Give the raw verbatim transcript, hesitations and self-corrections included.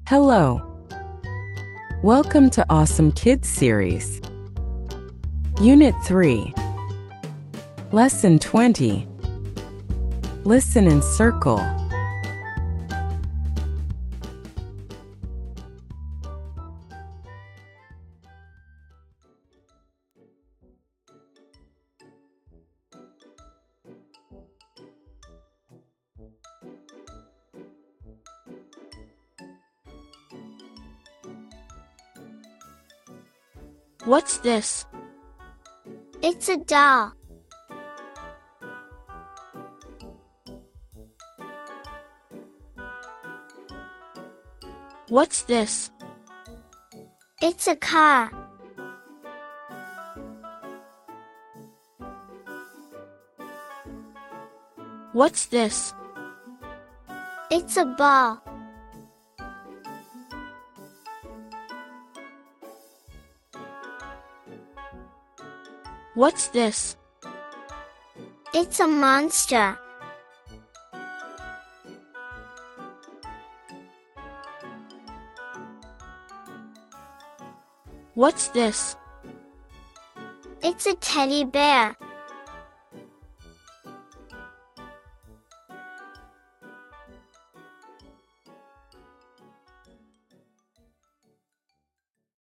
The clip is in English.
Hello. Welcome to Awesome Kids Series. Unit three. Lesson twenty. Listen and circle. What's this? It's a doll. What's this? It's a car. What's this? It's a ball. What's this? It's a monster. What's this? It's a teddy bear.